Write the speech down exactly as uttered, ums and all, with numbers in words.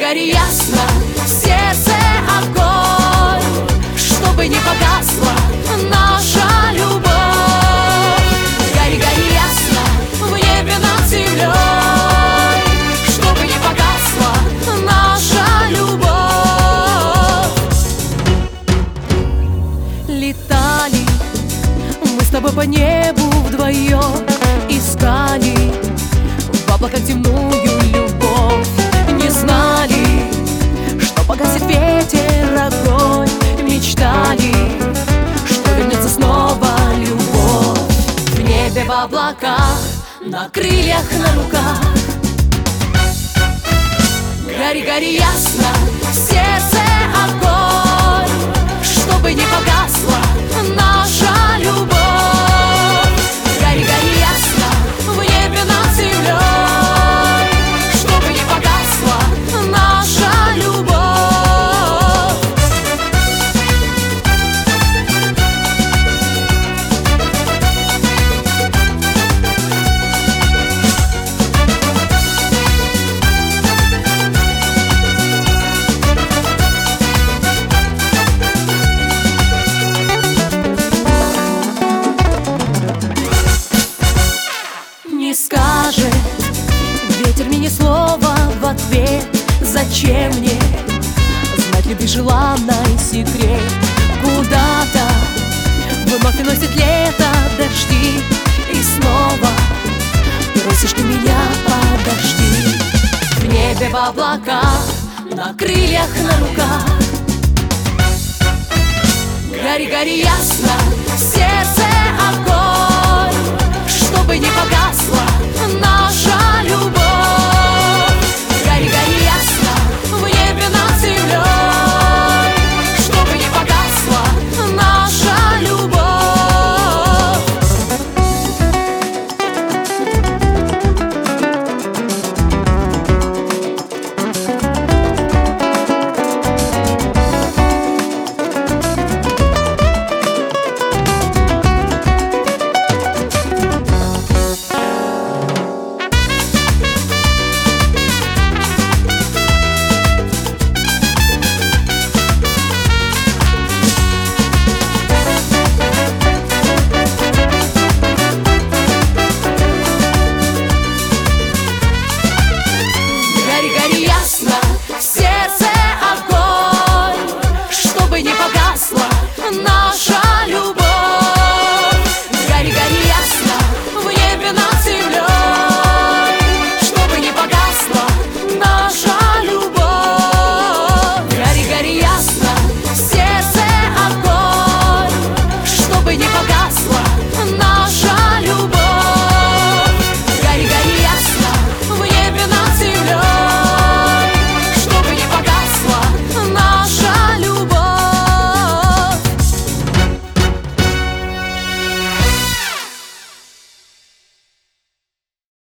гори ясно, в сердце огонь, чтобы не погасла наша любовь. Гори, гори ясно, в небе над землей, чтобы не погасла наша любовь. Летали мы с тобой по небу вдвоем, искали в облаках земную любовь. Не знали, что погасит ветер огонь, мечтали, что вернется снова любовь. В небе, в облаках, на крыльях, на руках. Гори, гори ясно, в сердце огонь, чтобы не погасла наша любовь. Гори, гори ясно, в небе над землей, чтобы не погасла наша любовь. Не скажет ветер мне ни слова в ответ. Зачем мне знать любви желанный секрет? Куда-то вновь уносит лето дожди, и снова просишь ты меня подожди. В небе, в облаках, на крыльях, на руках. Гори, гори ясно, в сердце огонь, чтобы не погасла наша любовь. Гори, гори ясно, в небе над землей, чтобы не погасла наша любовь. В сердце огонь, чтобы не погасла